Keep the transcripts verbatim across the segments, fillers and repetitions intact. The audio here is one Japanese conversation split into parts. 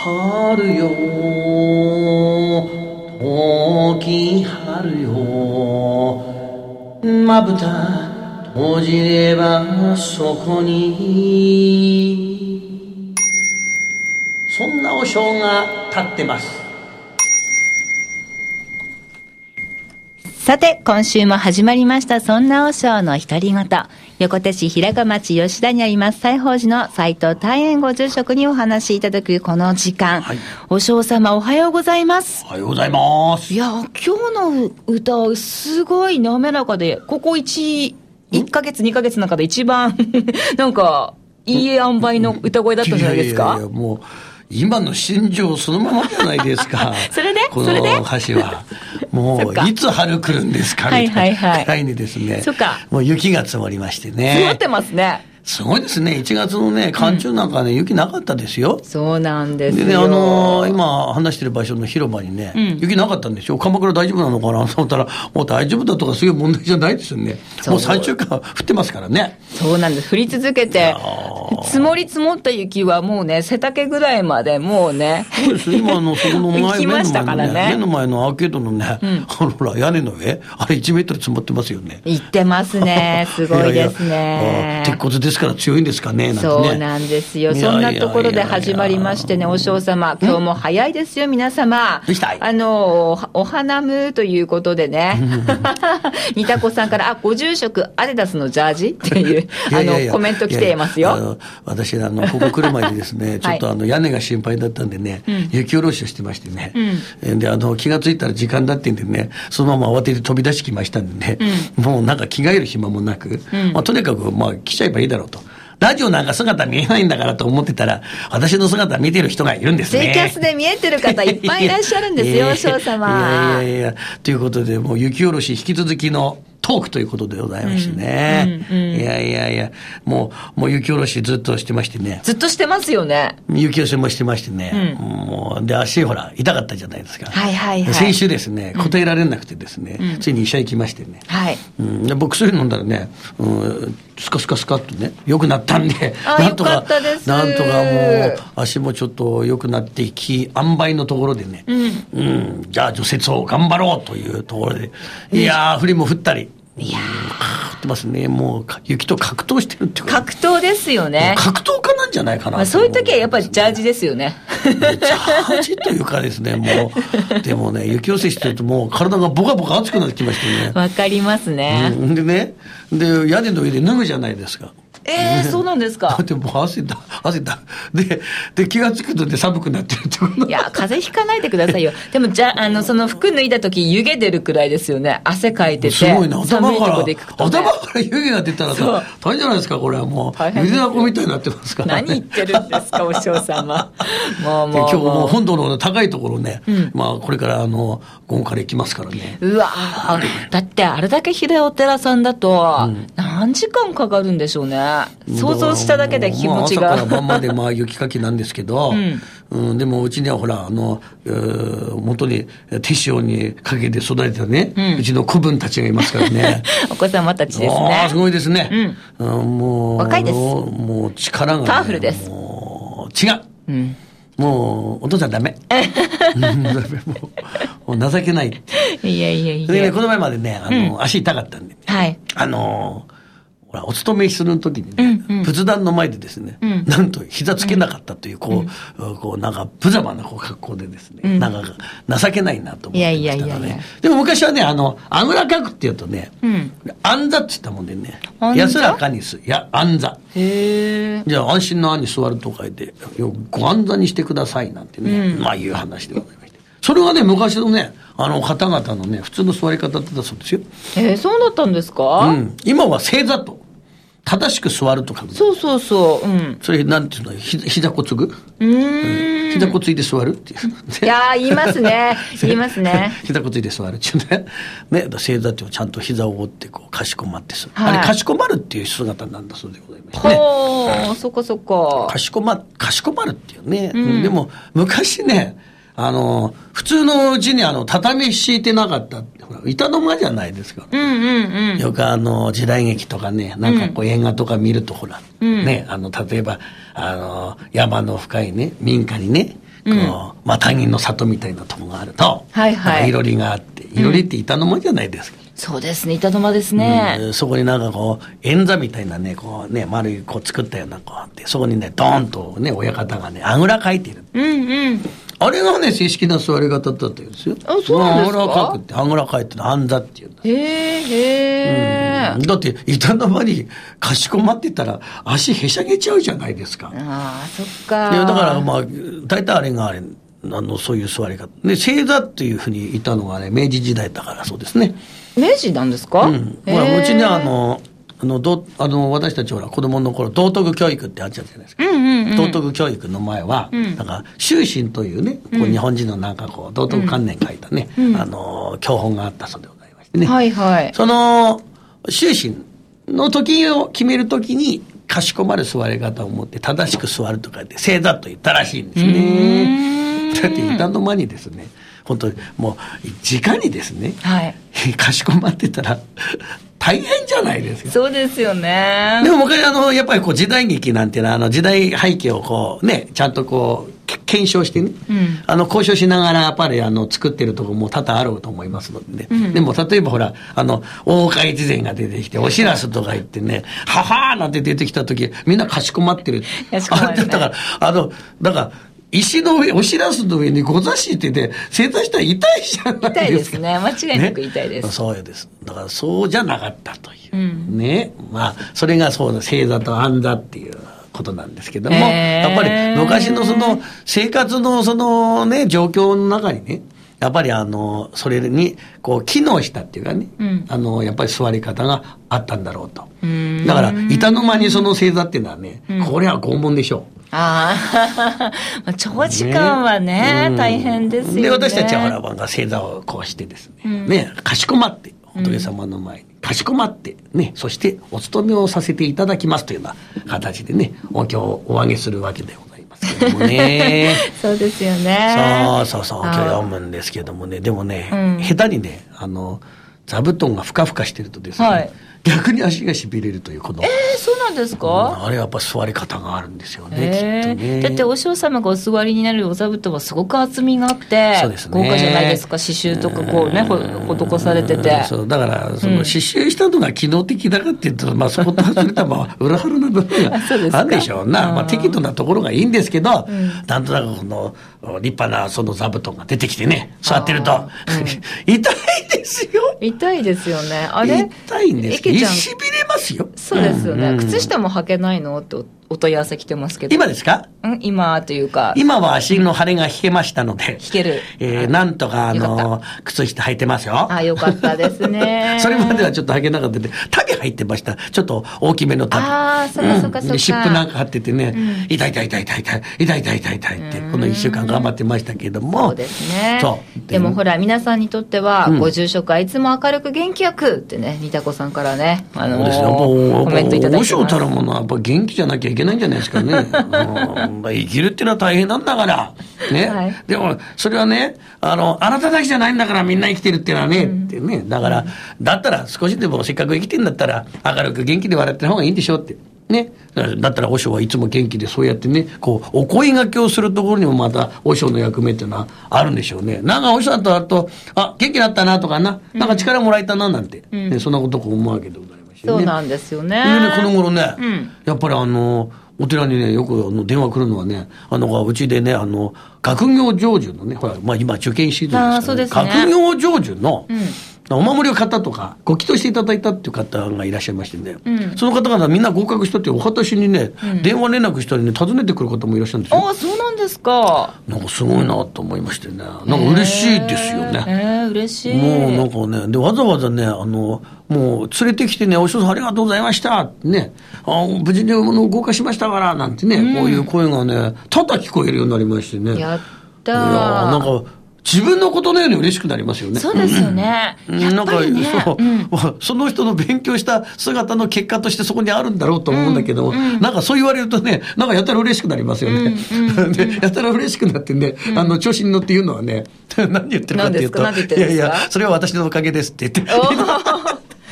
春よ遠き春よまぶた閉じればそこにそんなお正が立ってます。 さて今週も始まりましたそんな和尚の独り言。横手市平賀町吉田にあります西宝寺の斉藤大円ご住職にお話しいただくこの時間、はい、和尚様おはようございます。 おはようございます。 いや今日の歌すごい滑らかで、ここ 1, 1ヶ月にかげつの中で一番なんかいい塩梅の歌声だったんじゃないですか。 いやいやいやもう今の心情そのままじゃないですかそれでこの歌詞はもういつ春来るんですかみたいなくらいにですね、 そっかもう雪が積もりましてね。 積もってますね。 すごいですね。いちがつのね寒中なんかね、うん、雪なかったですよ。 そうなんですよ。 でね、あのー、今話してる場所の広場にね、うん、雪なかったんですよ。鎌倉大丈夫なのかなと思ったら、もう大丈夫だとかそういう問題じゃないですよね。もうさんしゅうかん降ってますからね。 そうなんです。降り続けて積もり積もった雪はもうね背丈ぐらいまでもうねそうです今のそこの前行きましたからね、 目の前のアーケードのね、うん、あのほら屋根の上あれいちメートル積もってますよね。 行ってますね。すごいですね。いやいや鉄骨ですから強いんですかね。ね、 そうなんですよ。そんなところで始まりましてね、お尚様今日も早いですよ皆様。あのお花むということでねにたこさんからあご住職アディダスのジャージっていうあのいやいやいやコメント来ていますよ。 いやいやあの私あのここ来る前にですねちょっとあの屋根が心配だったんでね、うん、雪下ろしをしてましてね、うん、であの気がついたら時間だってんでねそのまま慌てて飛び出してきましたんでね、うん、もうなんか着替える暇もなく、うんまあ、とにかくまあ来ちゃえばいいだろうと。ラジオなんか姿見えないんだからと思ってたら私の姿見てる人がいるんですね。 ツイキャスで見えてる方いっぱいいらっしゃるんですよお尚様。 いやいやいやということでもう雪下ろし引き続きのトークということでございましてね、うんうんうん、いやいやいやもう、もう雪下ろしずっとしてましてね。 ずっとしてますよね。 雪下ろしもしてましてね、うん、もうで足ほら痛かったじゃないですか、 はいはいはい、 先週ですね答えられなくてですね、うん、ついに医者行きましてね、はいうん、で僕薬飲んだらね、うん、スカスカスカっとね良くなったんでなんとかなんとかもう足もちょっと良くなっていき塩梅のところでね、うんうん、じゃあ除雪を頑張ろうというところでいやー降りも降ったりいやー降ってますね。もう雪と格闘してるってこと格闘ですよね。 格闘家なんじゃないかな、まあ、 そういう時はやっぱりジャージですよねジャージというかですねもうでもね雪寄せしてるともう体がボカボカ熱くなってきましてねわかりますね、 うん、でねで屋根の上で脱ぐじゃないですか。 えー、そうなんですか。 でもう汗だ汗だでで気がつくとで寒くなってるってこと。 いや風邪ひかないでくださいよ。でもじゃあのその服脱いだ時湯気出るくらいですよね。汗かいててすごいな頭から、 ね、 頭から湯気が出たらさ大変じゃないですか。これはもうゆでだこみたいになってますから、 ね、何言ってるんですかお尚様もうもう今日もう本土の高いところね、うん、まあこれからあの午後から行きますからね。 うわだってあれだけ広いお寺さんだと何時間かかるんでしょうね、うん、想像しただけで気持ちが、 まあ、朝から晩までまあ雪かきなんですけど、うんうん、でもうちにはほらあの、えー、元に手塩にかけて育てたね、うん、うちの子分たちがいますからねお子様たちですね。 すごいですね、うん、もう若いです。 もう力が、ね、 パワフルです。 もう違う、うんもうお父さんダメもうもう情けないっていやいやいやで、ね、この前までねあの、うん、足痛かったんで、ね、 はいあのほらお勤めする時にね、うんうん、仏壇の前でですね、うん、なんと膝つけなかったというこう、うん、こうなんか無様なこう格好でですね、うん、なんか情けないなと思ってましたからね。いやいやいやいやでも昔はねあのあぐらかくっていうとね、うん、安座って言ったもんでね安らかにすや安座へーじゃあ安心の安に座ると書いてご安座にしてくださいなんてね、うん、まあいう話でございまして、それがね昔のねあの方々のね普通の座り方だったそうですよ。 えー、そうだったんですか、 うん、今は正座と正しく座ると書く。 そうそうそう、うん、 それなんていうのひ膝こつぐうーん膝こついて座るっていういやー言いますね言いますね膝こついて座るっていうねね正座っていうちゃんと膝を折ってこうかしこまってする、はい、あれかしこまるっていう姿なんだそうでございますね。 ほーそこそこかしこまかしこまるっていうね、うん、でも昔ねあの普通のうちにあの畳敷いてなかったってほら板の間じゃないですか、うんうんうん、よくあの時代劇とかねなんかこう映画とか見るとほら、うん、ねあの例えばあの山の深いね民家にねうん、 こうまあ他人の里みたいなとこがあると、 はいはい、 いろりがあって、いろりって板の間じゃないですか。 うん、そうですね、板の間ですね、 うん、そこになんかこう円座みたいなね、こうね丸いこう作ったようなこうあって、そこにねドーンとね親方がねあぐらかいてる。 うんうん。 あれがね正式な座り方だったんですよ。 あ、そうなんですか。 あぐらかくってあぐらかいてる安座っていうんだ。 へえへえ、 うん。だって板の間にかしこまってたら足へしゃげちゃうじゃないですか。 ああ、そっか。 いやだからまあ大体あれがあれあのそういう座り方で正座っていうふうにいたのがね明治時代だからそうですね。 明治なんですか。 うん。ほらうちねあのあのどあの私たちほら子供の頃道徳教育ってあっちゃうじゃないですか、 うんうんうん、 道徳教育の前は、うん、なんか修身というね、こう日本人のなんかこう道徳観念書いたね、うん、あの教本があったそうでございましてね、 はいはい、 その修身の時を決める時にかしこまる座り方を持って正しく座るとかで正座と言ったらしいんですね。だって板の間にですね本当にもう直にですね、 はい、 かしこまってたら大変じゃないですか。 そうですよね。 でも僕はあのやっぱりこう時代劇なんていうのはあの時代背景をこうねちゃんとこう検証してね、うん、あの交渉しながらやっぱりあの作ってるところも多々あると思いますのでね、うん、でも例えばほらあの大岡越前が出てきておしらすとか言ってねははーなんて出てきた時みんなかしこまってる。 かしこまるね。 だからあのだから石の上、おしらすの上にご座敷ってて、正座したら痛いじゃないですか。 痛いですね。間違いなく痛いです。 ね、そうです。だからそうじゃなかったという。 うん、 ね。まあ、それがそうだ、正座と安座っていうことなんですけども、やっぱり昔のその生活のそのね、状況の中にね、やっぱりあの、それに、こう、機能したっていうかね、うん、あの、やっぱり座り方があったんだろうと。うだから、板の間にその正座っていうのはね、うん、これは拷問でしょう。 ああ、長時間はね、ね、うん、大変ですよね。 で、私たちはほら、なんか正座をこうしてですね、うん、ね、かしこまって、仏様の前に、かしこまって、ね、そしてお勤めをさせていただきますというような形でね、お経をお上げするわけでございますけどもね。 そうですよね。 そうそうそう、今日読むんですけどもね、でもね、うん、下手にね、あの、座布団がふかふかしてるとですね、はい、逆に足が痺れるというこの。 えー、そうなんですか、 うん、あれやっぱ座り方があるんですよね、えー、きっとね。 だってお嬢様がお座りになるお座布団はすごく厚みがあって、 そうですね、 豪華じゃないですか。刺繍とかこうね、施されてて。 そう、だから、その刺繍したのが機能的だかっていうと、うん、まあそこと外れたまあ裏腹な部分があるでしょうな。まあ適度なところがいいんですけど、うん、なんとなくこの立派なその座布団が出てきてね、座ってると、うん、痛いですよ。 痛いですよね。あれ痛いんですけど、しびれますよ。 そうですよね、うんうん、靴下も履けないのってお問い合わせ来てますけど。 今ですか？ うん、今というか。 今は足の腫れが引けましたので。 引ける。 えー、なんとかあの、靴下履いてますよ。 あ、よかったですね。 それまではちょっと履けなかったんで、竹入ってました。ちょっと大きめの竹。 ああ、そっかそっかそっか。 湿布なんか貼っててね、うん、痛い痛い痛い痛い痛い、痛い痛い痛い痛いって、この一週間頑張ってましたけども。 そうですね。 そう。 でもほら、皆さんにとっては、うん、ご住職はいつも明るく元気よくってね、ニタコさんからね、あのー、そうですね、 コメントいただいてます。和尚たるものはやっぱ元気じゃなきゃいけないんじゃないですかね。生きるっていうのは大変なんだから。ね。はい、でも、それはね、あの、あなただけじゃないんだからみんな生きてるっていうのはね、うん、ってね。だから、だったら少しでもせっかく生きてんだったら、明るく元気で笑ってる方がいいんでしょって。ね。だったら和尚はいつも元気でそうやってね、こう、お声掛けをするところにもまた和尚の役目っていうのはあるんでしょうね。なんか和尚とあると、あ、元気だったなとかな、なんか力もらえたななんて、うんね、そんなことを思うわけでございましてね。 そうなんですよね。 でね、この頃ね、うん、やっぱりあの、お寺にね、よくあの電話来るのはね、あの、うちでね、あの、学業成就のね、ほら、まあ今受験シーズンですから、ね、 そうですね、 学業成就の、うんお守りを買ったとか、ご祈祷していただいたっていう方がいらっしゃいましてね、うん、その方々みんな合格したってお渡しにね、うん、電話連絡したりね、訪ねてくる方もいらっしゃるんですよ。 ああ、そうなんですか。 なんかすごいなと思いましてね、なんか嬉しいですよね。 えー、えー、嬉しい。 もうなんかね、で、わざわざね、あの、もう連れてきてね、お師匠さんありがとうございましたってね、あ無事に合格しましたから、なんてね、うん、こういう声がね、多々聞こえるようになりましてね。 やったー。 いやなんか、自分のことのように嬉しくなりますよね。 そうですよね。うん、やっぱりね、なんかそう、うん、 その人の勉強した姿の結果としてそこにあるんだろうと思うんだけど、うんうん、なんかそう言われるとね、なんかやたら嬉しくなりますよね。うんうん、でやたら嬉しくなってね、うん、あの調子に乗って言うのはね、何言ってるかっていうと、いやいや、それは私のおかげですって言って。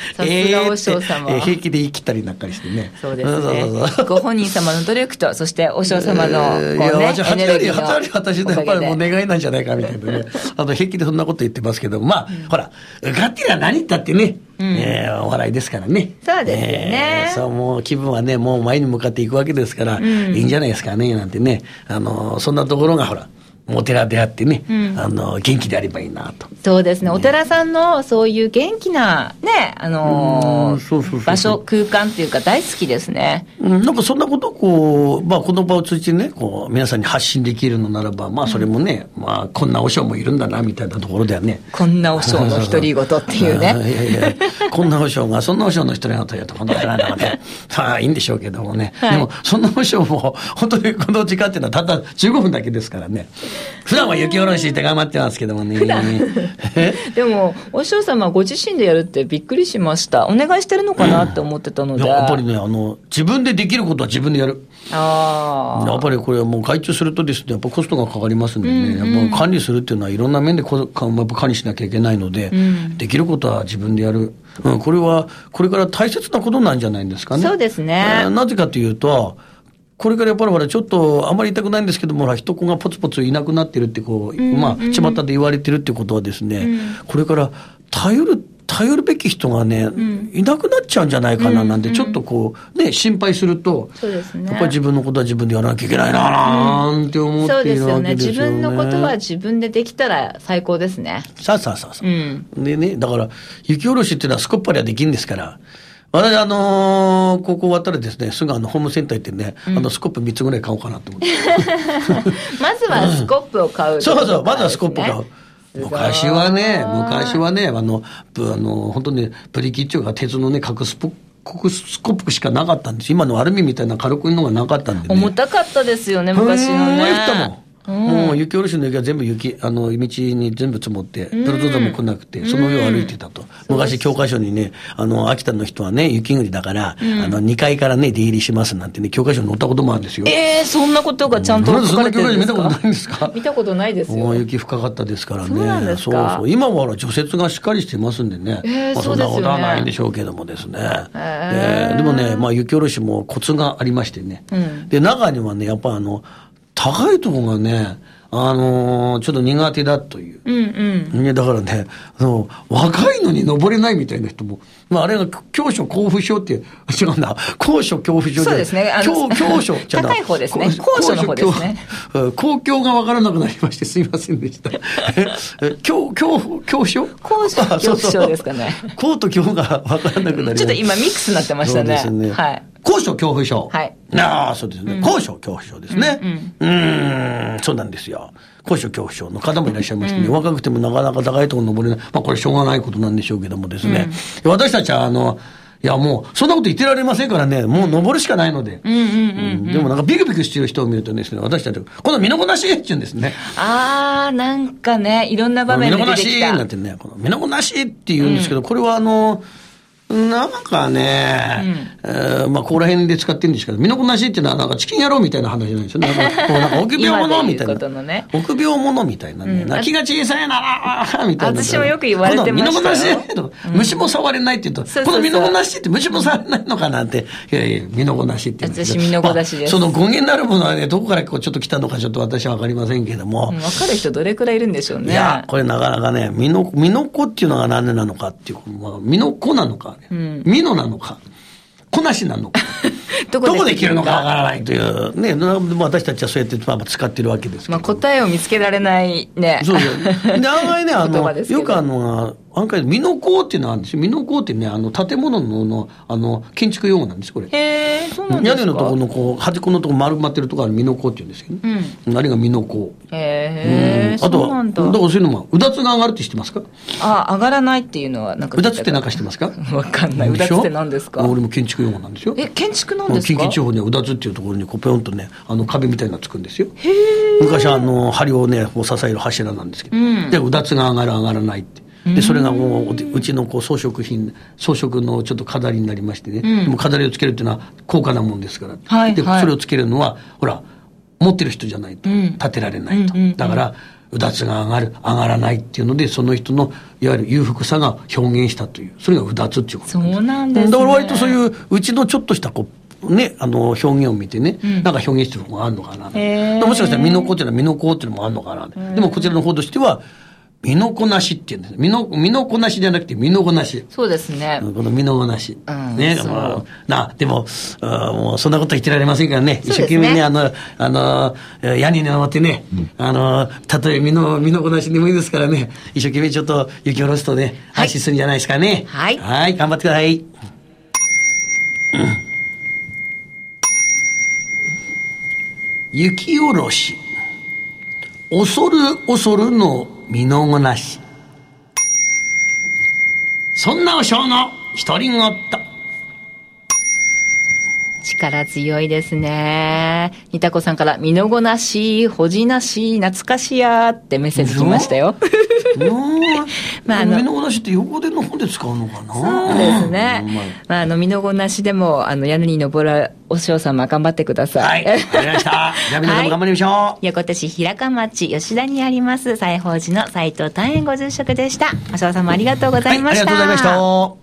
さすが和尚様、 えー、平気で言い切ったりなんかしてね。 そうですね。ご本人様の努力と、そして和尚様のこう、ね、 いや私エネルギーのはち割私のやっぱりもう願いなんじゃないかみたいなね。あの平気でそんなこと言ってますけど、まあ、うん、ほら受かってりゃ何言ったってね、うん、えー、お笑いですからね。 そうですよね。 えー、そうもう気分はねもう前に向かっていくわけですから、うん、いいんじゃないですかねなんてね。あのそんなところがほら。お寺であってね、うん、あの元気であればいいなと。 そうですね、お寺さんのそういう元気なね、あのー、場所空間っていうか大好きですね、 うん、なんかそんなことをこう、まあ、この場を通じてねこう皆さんに発信できるのならば、まあそれもね、うん、まあ、こんな和尚もいるんだなみたいなところではね、 こんな和尚の独り言っていうねいやいやこんな和尚がそんな和尚の独り言というとこの寺がねさあいいんでしょうけどもね、はい、でもそんな和尚も本当にこの時間っていうのはたったじゅうごふんだけですからね。普段は雪下ろしって頑張ってますけどもね。 でも和尚様ご自身でやるってびっくりしました。お願いしてるのかなって思ってたので、 うん、やっぱりねあの自分でできることは自分でやる。 あやっぱりこれはもう外注するとですねやっぱコストがかかりますんでね、うんうん、やっぱ管理するっていうのはいろんな面でこ管理しなきゃいけないので、うん、できることは自分でやる、うん、これはこれから大切なことなんじゃないんですかね。 そうですね、 えー、なぜかというとこれからやっぱりほらちょっとあんまり言いたくないんですけどもほら人子がポツポツいなくなってるってこう、うんうん、まあ巷で言われてるってことはですね、うん、これから頼る頼るべき人がね、うん、いなくなっちゃうんじゃないかななんてちょっとこうね心配すると、 そうですね、 やっぱり自分のことは自分でやらなきゃいけないななんて思っているわけですよね。 そうですよね。自分のことは自分でできたら最高ですね。 さあさあさあさあ、うん、でねだから雪下ろしっていうのはスコッパリはできるんですから。私、あのー、高校終わったらですね、すぐあの、ホームセンター行ってね、うん、あの、スコップみっつぐらい買おうかなと思って。 まずはスコップを買う、ね、 そうそう、まずはスコップを買う。昔はね、昔はね、あの、あの、本当に、プリキッチョが鉄のね、角スポスコップしかなかったんです。今のアルミみたいな軽くのがなかったんでね。 重たかったですよね、昔のね。 うん、もう雪下ろしの雪は全部雪あの道に全部積もってブルドーザーも来なくて、うん、その上を歩いてたと、うん、昔教科書にねあの秋田の人はね雪国だから、うん、あのにかいからね出入りしますなんてね教科書に載ったこともあるんですよ。 えー、そんなことがちゃんと書かれてるんですか。 そんな教科書見たことないんですか。 見たことないですよ。 雪深かったですからね。 そうなんですか。 そうそう今は除雪がしっかりしてますんでね、 えーまあ、そんなことはないんでしょうけどもですね、えー、でもね、まあ、雪下ろしもコツがありましてね、うん、で中にはねやっぱあの高いところがねあのー、ちょっと苦手だという。うんうん。ね、だからね、あの、若いのに登れないみたいな人も、まあ、あれが高所恐怖症って、違うんだ、高所恐怖症じゃない。 そうですね。あの、 高所じゃない。 高い方ですね。高所の方ですね。 公共がわからなくなりまして、すいませんでした。恐、恐怖、恐怖症高所恐怖症ですかね。 高と恐がわからなくなりました。 ちょっと今ミックスになってましたね。 そうですね。 はい。 高所恐怖症。 はい。 ああ、そうですね。高所恐怖症ですね。うん。うん、そうなんですよ。高所恐怖症の方もいらっしゃいましてね、うん、若くてもなかなか高いところ登れない。まあこれしょうがないことなんでしょうけどもですね。うん、私たちはあの、いやもう、そんなこと言ってられませんからね、もう登るしかないので。うんうんうんうん、でもなんかビクビクしてる人を見るとですね、私たちは、この身のこなしって言うんですね。 あー、なんかね、いろんな場面で出てきた。 身のこなしなんてね、この身のこなしって言うんですけど、うん、これはあの、なんかね、うん、えー、まあ、ここら辺で使ってるんですけど、身のこなしっていうのはなんかチキン野郎みたいな話じゃないですよね。なんか、なんか臆病者みたいな。ね、臆病者みたいなね。うん、泣きが小さいなら、みたいな。 私もよく言われてましたよ。 この身のこなしと、うん、虫も触れないって言うと、そうそうそう、この身のこなしって虫も触れないのかなって、いやいや、身のこなしって言うんですけど。 私、身のこなしです。 まあ、その語源なるものはね、どこからこうちょっと来たのかちょっと私はわかりませんけども。 わ、うん、かる人どれくらいいるんでしょうね。 いや、これなかなかね、身の、身の子っていうのが何でなのかっていう、まあ、身の子なのか、ね、うん、身のなのか、こなしなのか、どこで, どこで切るのかわからないという、ね、私たちはそうやってまあ使ってるわけですけど、 まあ、答えを見つけられないね。 そうそう。で、案外ね、あの、よくあの、案外、身の工っていうのがあるんですよ。身の工ってね、あの、建物の、の、あの、建築用語なんです、これ。 へー、そうなんですか。 屋根のところの、こう、端っこのところ丸まってるところある身の工って言うんですけどね。うん。あれが身の工。 へー。 あとは、 そうなんだ。 だからそういうのも、うだつが上がるって知ってますか？ あ、上がらないっていうのは、なんか。 うだつって何か知ってますか？ わかんない。うだつって何ですか？ 俺も建築用語なんですよ。 え、建築なんですか？ 近畿地方にうだつっていうところに、こう、ぴょんとね、あの、壁みたいなのがつくんですよ。へー。昔は、あの、梁をね、こう支える柱なんですけど。うん、で、うだつが上がる上がらないって。でそれがもううちのこう装飾品装飾のちょっと飾りになりましてね、うん、でも飾りをつけるっていうのは高価なもんですから、はい、で、はい、それをつけるのはほら持ってる人じゃないと建てられないと、うん、だからうだつが上がる、上がらないっていうので、その人のいわゆる裕福さが表現したという、それがうだつっていうことなんです。 そうなんですね。 だから割とそういううちのちょっとしたこうね、あの表現を見てね、うん、なんか表現してる方があるのかな。もしかしたら身の子っていうのは身の子っていうのもあるのかな。でもこちらの方としては身のこなしっていうんです。身の、身のこなしじゃなくて身のこなし。 そうですね。 この身のこなし。うん、ね。まあ、な、でも、もうそんなこと言ってられませんからね。一生懸命ね、あの、あの、屋根に登ってね、うん、あの、たとえ身の、身のこなしでもいいですからね、一生懸命ちょっと雪下ろすとね、安心するんじゃないですかね。 はい。 はい、頑張ってください。うん、雪下ろし。恐る恐るの身のこなし。そんな和尚の独り言。 力強いですね。にたこさんから身のこなし、ほじなし、懐かしやってメッセージ来ましたよ。 まあ、あの身のこなしって横での方で使うのかな。 そうですね。まあ、あの身のこなしでもあの屋根に登るお嬢様頑張ってください。 はい、わかりました。じゃあ皆さんも頑張りましょう。はい、 横手市平鹿町吉田にあります西宝寺の斉藤丹円ご住職でした。お嬢様ありがとうございました。 はい、ありがとうございました。